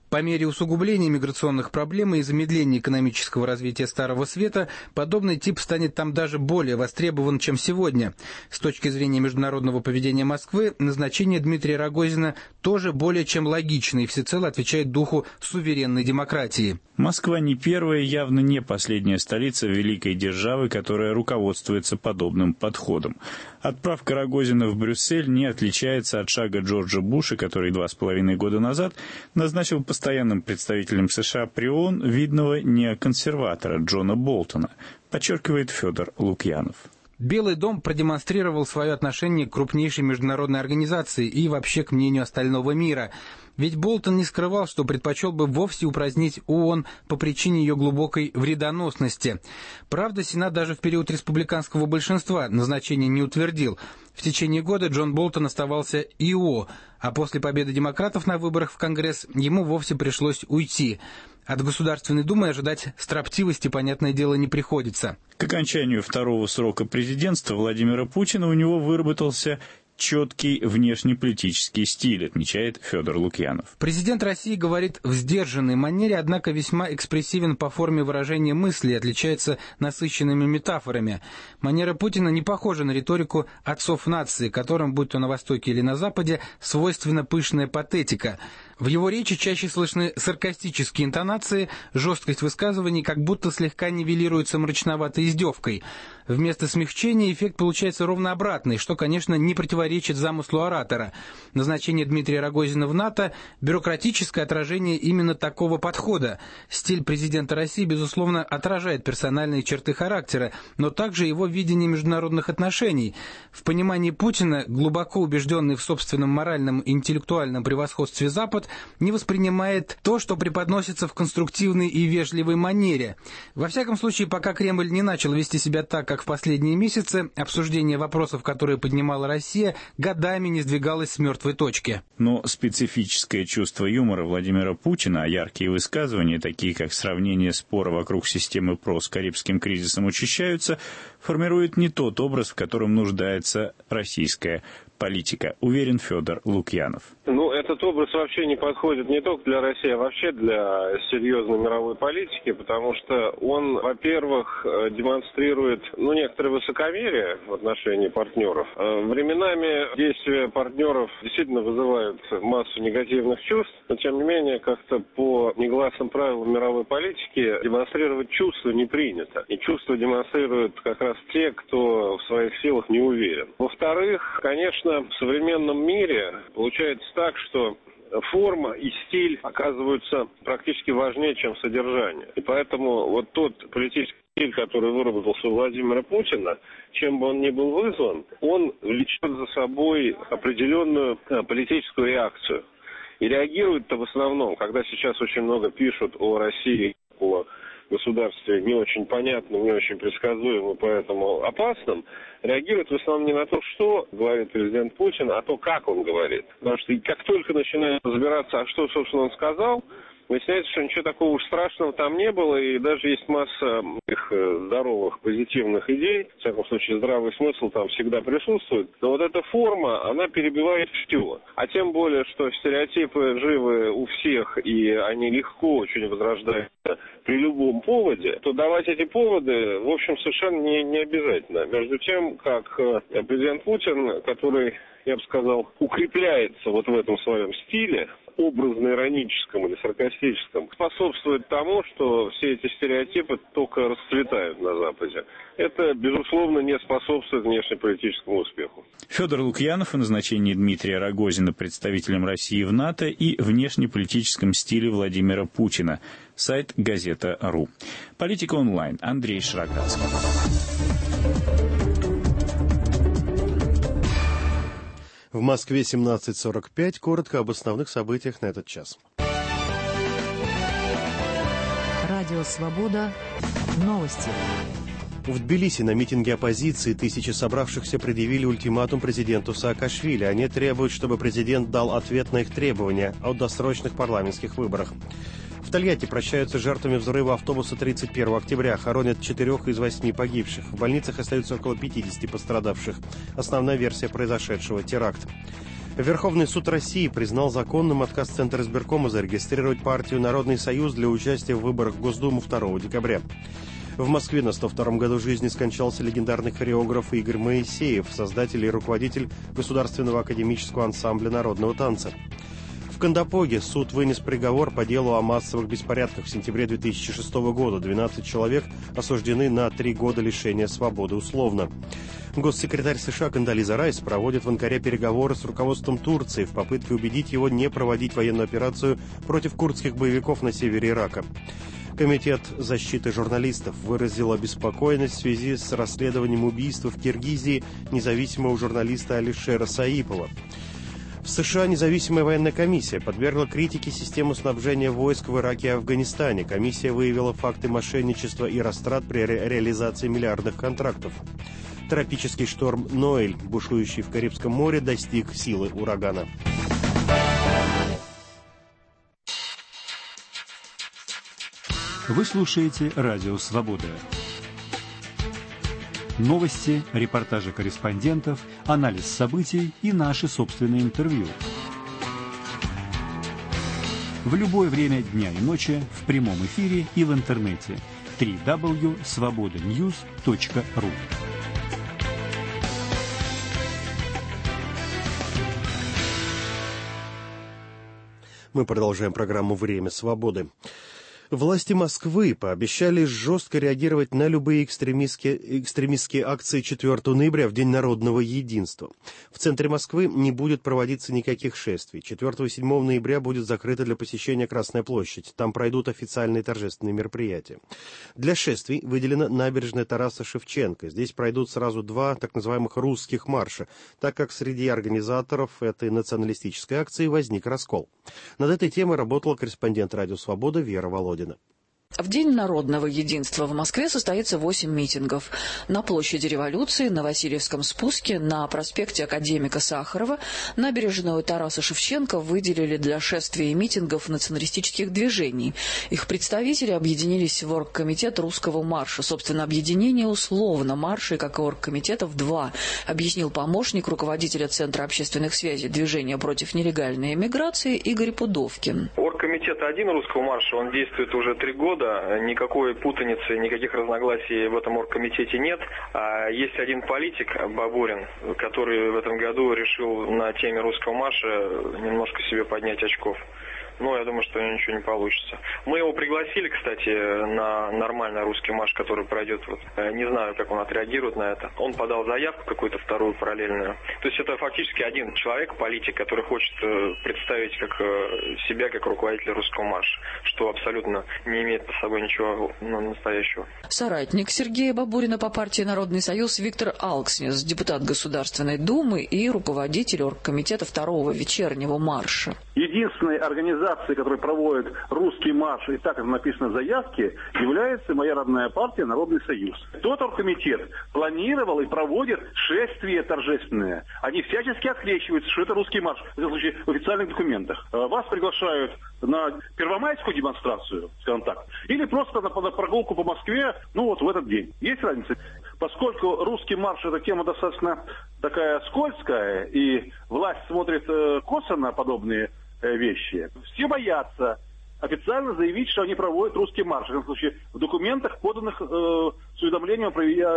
По мере усугубления миграционных проблем и замедления экономического развития Старого Света, подобный тип станет там даже более востребован, чем сегодня. С точки зрения международного поведения Москвы, назначение Дмитрия Рогозина тоже более чем логично и всецело отвечает духу суверенной демократии. Москва не первая, явно не последняя столица великой державы, которая руководствуется подобным подходом. Отправка Рогозина в Брюссель не отличается от шага Джорджа Буша, который 2,5 года назад назначил постоянным представителем США при ООН видного неоконсерватора Джона Болтона, подчеркивает Федор Лукьянов. Белый дом продемонстрировал свое отношение к крупнейшей международной организации и вообще к мнению остального мира. Ведь Болтон не скрывал, что предпочел бы вовсе упразднить ООН по причине ее глубокой вредоносности. Правда, Сенат даже в период республиканского большинства назначение не утвердил. В течение года Джон Болтон оставался ИО, а после победы демократов на выборах в Конгресс ему вовсе пришлось уйти. От Государственной Думы ожидать строптивости, понятное дело, не приходится. К окончанию второго срока президентства Владимира Путина у него выработался четкий внешнеполитический стиль, отмечает Федор Лукьянов. Президент России говорит в сдержанной манере, однако весьма экспрессивен по форме выражения мысли и отличается насыщенными метафорами. Манера Путина не похожа на риторику отцов нации, которым, будь то на Востоке или на Западе, свойственна пышная патетика. В его речи чаще слышны саркастические интонации, жесткость высказываний как будто слегка нивелируется мрачноватой издевкой. Вместо смягчения эффект получается ровно обратный, что, конечно, не противоречит замыслу оратора. Назначение Дмитрия Рогозина в НАТО – бюрократическое отражение именно такого подхода. Стиль президента России, безусловно, отражает персональные черты характера, но также его видение международных отношений. В понимании Путина, глубоко убежденный в собственном моральном и интеллектуальном превосходстве Запад, не воспринимает то, что преподносится в конструктивной и вежливой манере. Во всяком случае, пока Кремль не начал вести себя так, как в последние месяцы, обсуждение вопросов, которые поднимала Россия, годами не сдвигалось с мертвой точки. Но специфическое чувство юмора Владимира Путина, а яркие высказывания, такие как сравнение спора вокруг системы ПРО с Карибским кризисом, учащаются, формирует не тот образ, в котором нуждается российская политика, уверен Федор Лукьянов. Этот образ вообще не подходит не только для России, а вообще для серьезной мировой политики, потому что он, во-первых, демонстрирует некоторое высокомерие в отношении партнеров. Временами действия партнеров действительно вызывают массу негативных чувств, но тем не менее как-то по негласным правилам мировой политики демонстрировать чувства не принято. И чувства демонстрируют как раз те, кто в своих силах не уверен. Во-вторых, конечно, в современном мире получается так, что форма и стиль оказываются практически важнее, чем содержание. И поэтому вот тот политический стиль, который выработался у Владимира Путина, чем бы он ни был вызван, он влечет за собой определенную политическую реакцию. И реагирует-то в основном, когда сейчас очень много пишут о России, о государстве не очень понятном, не очень предсказуемом, поэтому опасном, реагирует в основном не на то, что говорит президент Путин, а то, как он говорит. Потому что как только начинают разбираться, а что, собственно, он сказал, выясняется, что ничего такого уж страшного там не было, и даже есть масса их здоровых, позитивных идей. В всяком случае, здравый смысл там всегда присутствует. Но вот эта форма, она перебивает все. А тем более, что стереотипы живы у всех, и они легко очень возрождаются при любом поводе, то давать эти поводы, в общем, совершенно не обязательно. Между тем, как президент Путин, который, я бы сказал, укрепляется вот в этом своем стиле, образно-ироническом или саркастическом, способствует тому, что все эти стереотипы только расцветают на Западе. Это, безусловно, не способствует внешнеполитическому успеху. Федор Лукьянов о назначении Дмитрия Рогозина представителем России в НАТО и внешнеполитическом стиле Владимира Путина. Сайт Газета.ру. Политика онлайн. Андрей Шрагацкий. В Москве 17:45. Коротко об основных событиях на этот час. Радио «Свобода». Новости. В Тбилиси на митинге оппозиции тысячи собравшихся предъявили ультиматум президенту Саакашвили. Они требуют, чтобы президент дал ответ на их требования о досрочных парламентских выборах. В Тольятти прощаются с жертвами взрыва автобуса 31 октября. Хоронят 4 из 8 погибших. В больницах остаются около 50 пострадавших. Основная версия произошедшего – теракт. Верховный суд России признал законным отказ Центра избиркома зарегистрировать партию «Народный союз» для участия в выборах в Госдуму 2 декабря. В Москве на 102-м году жизни скончался легендарный хореограф Игорь Моисеев, создатель и руководитель Государственного академического ансамбля народного танца. В Кандапоге суд вынес приговор по делу о массовых беспорядках в сентябре 2006 года. 12 человек осуждены на 3 года лишения свободы условно. Госсекретарь США Кондолиза Райс проводит в Анкаре переговоры с руководством Турции в попытке убедить его не проводить военную операцию против курдских боевиков на севере Ирака. Комитет защиты журналистов выразил обеспокоенность в связи с расследованием убийства в Киргизии независимого журналиста Алишера Саипова. В США независимая военная комиссия подвергла критике систему снабжения войск в Ираке и Афганистане. Комиссия выявила факты мошенничества и растрат при реализации миллиардных контрактов. Тропический шторм Ноэль, бушующий в Карибском море, достиг силы урагана. Вы слушаете «Радио Свобода». Новости, репортажи корреспондентов, анализ событий и наши собственные интервью. В любое время дня и ночи, в прямом эфире и в интернете. www.svobodanews.ru. Мы продолжаем программу «Время свободы». Власти Москвы пообещали жестко реагировать на любые экстремистские акции 4 ноября в День народного единства. В центре Москвы не будет проводиться никаких шествий. 4 и 7 ноября будет закрыта для посещения Красная площадь. Там пройдут официальные торжественные мероприятия. Для шествий выделена набережная Тараса Шевченко. Здесь пройдут сразу 2 так называемых русских марша, так как среди организаторов этой националистической акции возник раскол. Над этой темой работала корреспондент «Радио Свобода» Вера Володина. В День народного единства в Москве состоится 8 митингов. На площади Революции, на Васильевском спуске, на проспекте Академика Сахарова, набережную Тараса Шевченко выделили для шествий и митингов националистических движений. Их представители объединились в оргкомитет русского марша. Собственно, объединение условно. Маршей, как и оргкомитетов, 2, объяснил помощник руководителя Центра общественных связей движения против нелегальной эмиграции Игорь Пудовкин. Оргкомитет 1 русского марша, он действует уже 3 года. Никакой путаницы, никаких разногласий в этом оргкомитете нет. Есть один политик, Бабурин, который в этом году решил на теме русского марша немножко себе поднять очков. Но я думаю, что ничего не получится. Мы его пригласили, кстати, на нормальный русский марш, который пройдет. Не знаю, как он отреагирует на это. Он подал заявку какую-то вторую параллельную. То есть это фактически один человек, политик, который хочет представить себя как руководителя русского марша, что абсолютно не имеет под собой ничего настоящего. Соратник Сергея Бабурина по партии «Народный союз» Виктор Алкснис, депутат Государственной Думы и руководитель оргкомитета 2-го вечернего марша. Единственной организацией, которая проводит русский марш, и так как написано в заявке, является моя родная партия «Народный союз». Тот оргкомитет планировал и проводит шествия торжественные. Они всячески открещиваются, что это русский марш, в этом случае в официальных документах. Вас приглашают на первомайскую демонстрацию, скажем так, или просто на прогулку по Москве, в этот день. Есть разница? Поскольку русский марш – это тема достаточно такая скользкая, и власть смотрит косо на подобные вещи, все боятся официально заявить, что они проводят русский марш. В этом случае в документах, поданных с уведомлением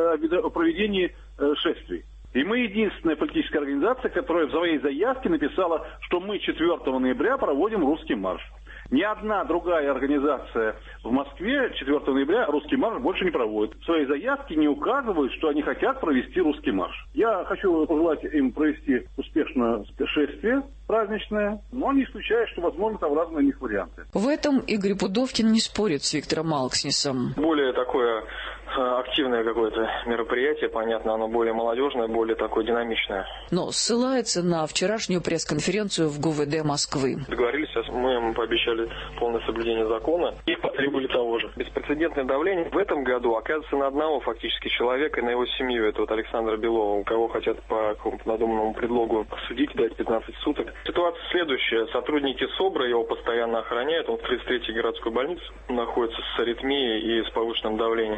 о проведении шествий. И мы единственная политическая организация, которая в своей заявке написала, что мы 4 ноября проводим русский марш. Ни одна другая организация в Москве 4 ноября русский марш больше не проводит. В своей заявке не указывают, что они хотят провести русский марш. Я хочу пожелать им провести успешное шествие праздничное, но не исключаю, что, возможно, там разные у них варианты. В этом Игорь Пудовкин не спорит с Виктором Алкснисом. Более такое активное какое-то мероприятие, понятно, оно более молодежное, более такое динамичное. Но ссылается на вчерашнюю пресс-конференцию в ГУВД Москвы. Договорились, мы им пообещали полное соблюдение закона и потребовали того же. Беспрецедентное давление в этом году оказывается на одного фактически человека и на его семью. Это Александра Белова, у кого хотят по какому-то надуманному предлогу судить, дать 15 суток. Ситуация следующая. Сотрудники СОБРа его постоянно охраняют. Он в 33-й городской больнице находится с аритмией и с повышенным давлением. Проходит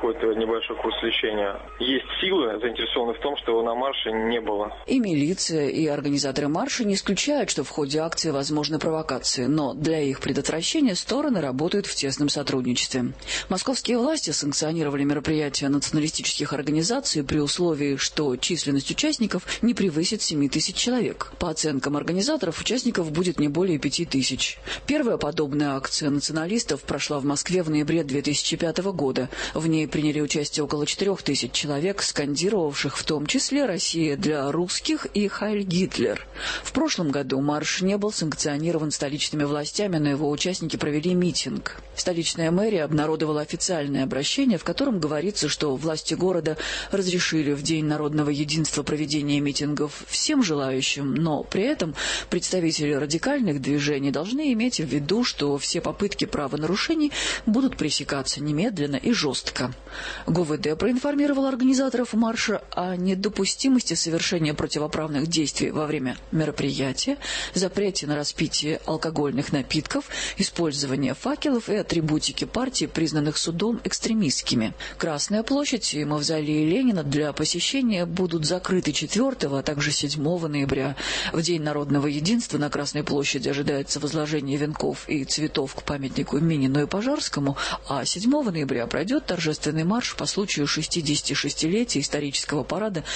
проходит небольшой курс лечения. Есть силы, заинтересованные в том, что его на марше не было. И милиция, и организаторы марша не исключают, что в ходе акции возможны провокации, но для их предотвращения стороны работают в тесном сотрудничестве. Московские власти санкционировали мероприятия националистических организаций при условии, что численность участников не превысит 7 тысяч человек. По оценкам организаторов, участников будет не более 5 тысяч. Первая подобная акция националистов прошла в Москве в ноябре 2005 года. В ней приняли участие около 4 тысяч человек, скандировавших в том числе «Россия для русских» и «Хайль Гитлер». В прошлом году марш не был санкционирован столичными властями, но его участники провели митинг. Столичная мэрия обнародовала официальное обращение, в котором говорится, что власти города разрешили в День народного единства проведение митингов всем желающим, но при этом представители радикальных движений должны иметь в виду, что все попытки правонарушений будут пресекаться немедленно и жестко. ГУВД проинформировал организаторов марша о недопустимости совершения противоправных действий во время мероприятия, запрете на распитие алкогольных напитков, использование факелов и атрибутики партии, признанных судом экстремистскими. Красная площадь и мавзолей Ленина для посещения будут закрыты 4, а также 7 ноября. В День народного единства на Красной площади ожидается возложение венков и цветов к памятнику Минину и Пожарскому, а 7 ноября пройдет торжественный марш по случаю 66-летия исторического парада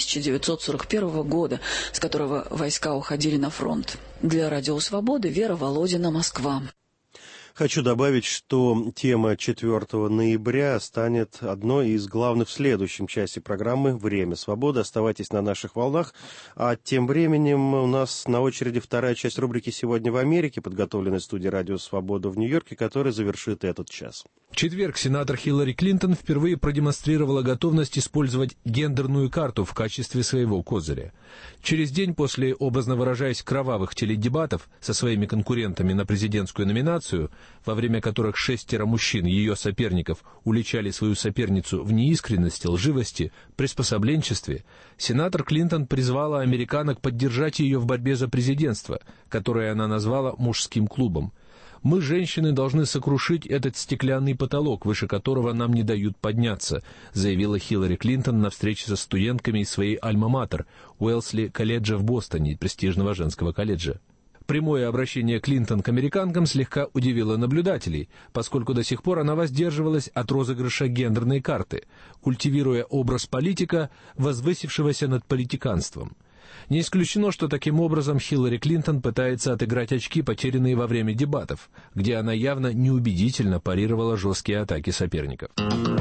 1941 года, с которого войска уходили на фронт. Для Радио Свободы Вера Володина, Москва. Хочу добавить, что тема 4 ноября станет одной из главных в следующем часе программы «Время свободы». Оставайтесь на наших волнах. А тем временем у нас на очереди вторая часть рубрики «Сегодня в Америке», подготовленной студией «Радио Свобода» в Нью-Йорке, которая завершит этот час. В четверг сенатор Хиллари Клинтон впервые продемонстрировала готовность использовать гендерную карту в качестве своего козыря. Через день после, образно выражаясь, кровавых теледебатов со своими конкурентами на президентскую номинацию, во время которых 6 мужчин, ее соперников, уличали свою соперницу в неискренности, лживости, приспособленчестве, сенатор Клинтон призвала американок поддержать ее в борьбе за президентство, которое она назвала «мужским клубом». «Мы, женщины, должны сокрушить этот стеклянный потолок, выше которого нам не дают подняться», заявила Хиллари Клинтон на встрече со студентками из своей альма-матер, Уэлсли колледжа в Бостоне, престижного женского колледжа. Прямое обращение Клинтон к американкам слегка удивило наблюдателей, поскольку до сих пор она воздерживалась от розыгрыша гендерной карты, культивируя образ политика, возвысившегося над политиканством. Не исключено, что таким образом Хиллари Клинтон пытается отыграть очки, потерянные во время дебатов, где она явно неубедительно парировала жесткие атаки соперников.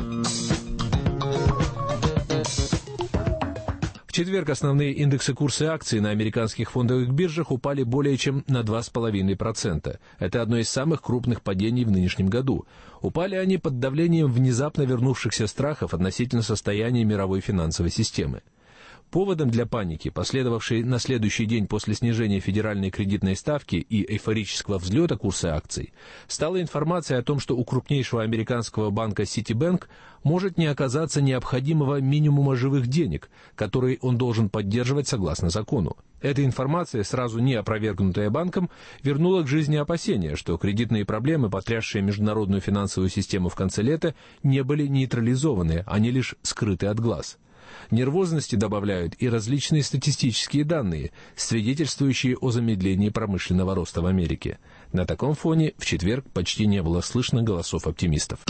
В четверг основные индексы курса акций на американских фондовых биржах упали более чем на 2,5%. Это одно из самых крупных падений в нынешнем году. Упали они под давлением внезапно вернувшихся страхов относительно состояния мировой финансовой системы. Поводом для паники, последовавшей на следующий день после снижения федеральной кредитной ставки и эйфорического взлета курса акций, стала информация о том, что у крупнейшего американского банка Citibank может не оказаться необходимого минимума живых денег, который он должен поддерживать согласно закону. Эта информация, сразу не опровергнутая банком, вернула к жизни опасения, что кредитные проблемы, потрясшие международную финансовую систему в конце лета, не были нейтрализованы, они лишь скрыты от глаз. Нервозности добавляют и различные статистические данные, свидетельствующие о замедлении промышленного роста в Америке. На таком фоне в четверг почти не было слышно голосов оптимистов.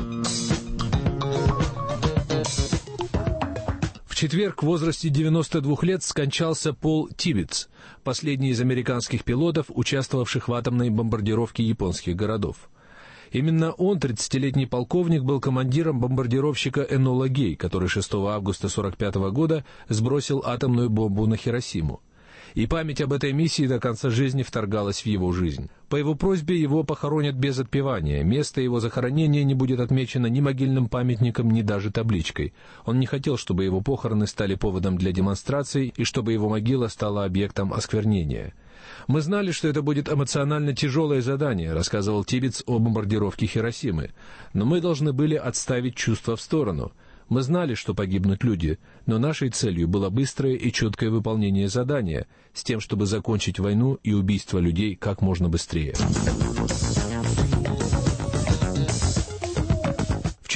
В четверг в возрасте 92 лет скончался Пол Тибетс, последний из американских пилотов, участвовавших в атомной бомбардировке японских городов. Именно он, 30-летний полковник, был командиром бомбардировщика «Энола Гей», который 6 августа 1945 года сбросил атомную бомбу на Хиросиму. И память об этой миссии до конца жизни вторгалась в его жизнь. По его просьбе его похоронят без отпевания. Место его захоронения не будет отмечено ни могильным памятником, ни даже табличкой. Он не хотел, чтобы его похороны стали поводом для демонстраций и чтобы его могила стала объектом осквернения. «Мы знали, что это будет эмоционально тяжелое задание», — рассказывал Тибетс о бомбардировке Хиросимы. «Но мы должны были отставить чувства в сторону. Мы знали, что погибнут люди, но нашей целью было быстрое и четкое выполнение задания, с тем, чтобы закончить войну и убийство людей как можно быстрее». В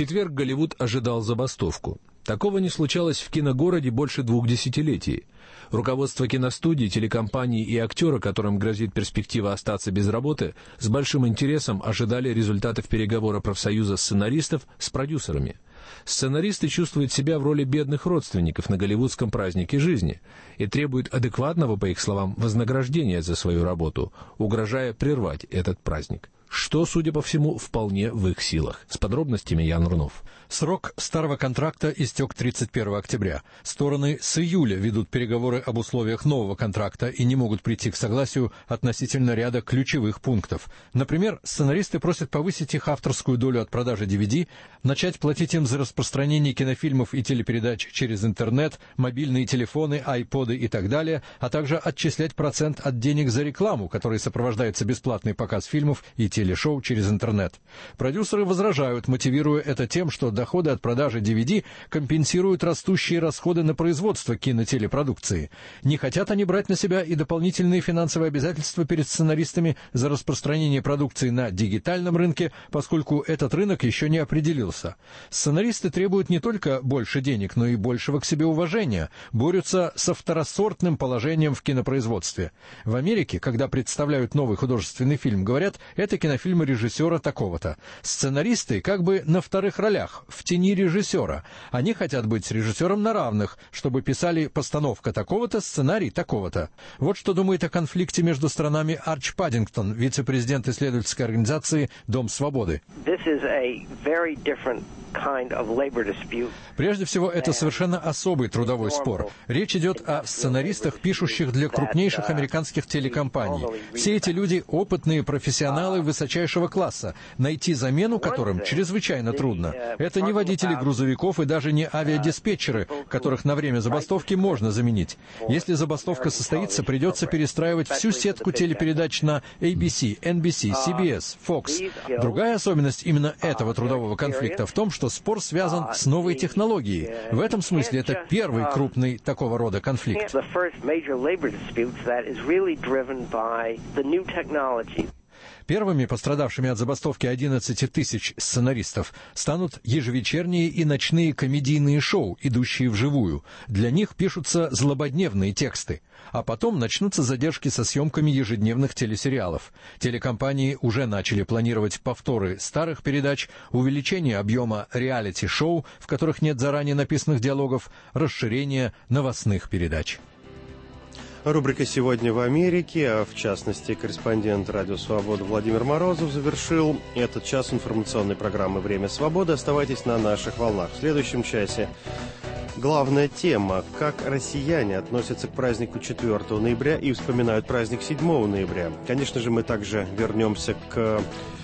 четверг Голливуд ожидал забастовку. Такого не случалось в киногороде больше 2 десятилетий. Руководство киностудий, телекомпаний и актера, которым грозит перспектива остаться без работы, с большим интересом ожидали результатов переговора профсоюза сценаристов с продюсерами. Сценаристы чувствуют себя в роли бедных родственников на голливудском празднике жизни и требуют адекватного, по их словам, вознаграждения за свою работу, угрожая прервать этот праздник. Что, судя по всему, вполне в их силах. С подробностями Ян Рунов. Срок старого контракта истек 31 октября. Стороны с июля ведут переговоры об условиях нового контракта и не могут прийти к согласию относительно ряда ключевых пунктов. Например, сценаристы просят повысить их авторскую долю от продажи DVD, начать платить им за распространение кинофильмов и телепередач через интернет, мобильные телефоны, айподы и так далее, а также отчислять процент от денег за рекламу, которой сопровождается бесплатный показ фильмов и телешоу через интернет. Продюсеры возражают, мотивируя это тем, что доходы от продажи DVD компенсируют растущие расходы на производство кинотелепродукции. Не хотят они брать на себя и дополнительные финансовые обязательства перед сценаристами за распространение продукции на дигитальном рынке, поскольку этот рынок еще не определился. Сценаристы требуют не только больше денег, но и большего к себе уважения, борются со второсортным положением в кинопроизводстве. В Америке, когда представляют новый художественный фильм, говорят, это кинофильм режиссера такого-то. Сценаристы как бы на вторых ролях, в тени режиссера. Они хотят быть с режиссером на равных, чтобы писали постановка такого-то, сценарий такого-то. Вот что думает о конфликте между странами Арч Паддингтон, вице-президент исследовательской организации «Дом свободы». Прежде всего, это совершенно особый трудовой спор. Речь идет о сценаристах, пишущих для крупнейших американских телекомпаний. Все эти люди — опытные профессионалы высочайшего класса, найти замену которым чрезвычайно трудно. Это не водители грузовиков и даже не авиадиспетчеры, которых на время забастовки можно заменить. Если забастовка состоится, придется перестраивать всю сетку телепередач на ABC, NBC, CBS, Fox. Другая особенность именно этого трудового конфликта в том, что спор связан с новой технологией. В этом смысле это первый крупный такого рода конфликт. Первыми пострадавшими от забастовки 11 тысяч сценаристов станут ежевечерние и ночные комедийные шоу, идущие вживую. Для них пишутся злободневные тексты. А потом начнутся задержки со съемками ежедневных телесериалов. Телекомпании уже начали планировать повторы старых передач, увеличение объема реалити-шоу, в которых нет заранее написанных диалогов, расширение новостных передач. Рубрика «Сегодня в Америке», а в частности корреспондент «Радио Свобода» Владимир Морозов завершил этот час информационной программы «Время свободы». Оставайтесь на наших волнах. В следующем часе главная тема – как россияне относятся к празднику 4 ноября и вспоминают праздник 7 ноября. Конечно же, мы также вернемся к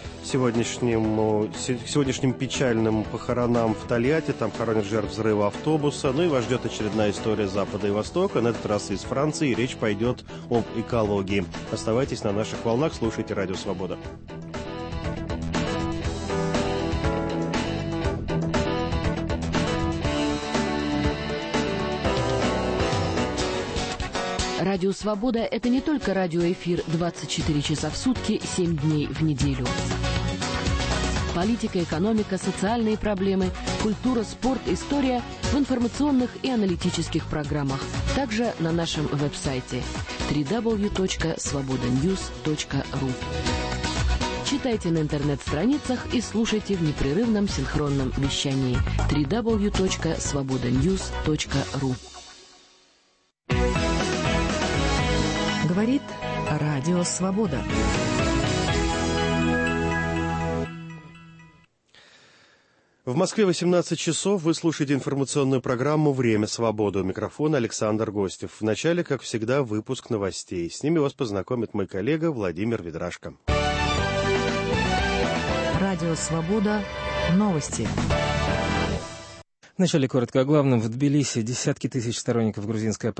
сегодняшним печальным похоронам в Тольятти. Там хоронят жертв взрыва автобуса. Ну и вас ждет очередная история Запада и Востока. На этот раз из Франции. Речь пойдет об экологии. Оставайтесь на наших волнах, слушайте Радио Свобода. Радио «Свобода» — это не только радиоэфир 24 часа в сутки, 7 дней в неделю. Политика, экономика, социальные проблемы, культура, спорт, история в информационных и аналитических программах. Также на нашем веб-сайте www.svobodanews.ru. Читайте на интернет-страницах и слушайте в непрерывном синхронном вещании www.svobodanews.ru. Говорит Радио Свобода. В Москве 18 часов. Вы слушаете информационную программу «Время свободы». У микрофона Александр Гостев. Вначале, как всегда, выпуск новостей. С ними вас познакомит мой коллега Владимир Ведрашко. Радио Свобода. Новости. Вначале коротко о главном. В Тбилиси десятки тысяч сторонников грузинской оппозиции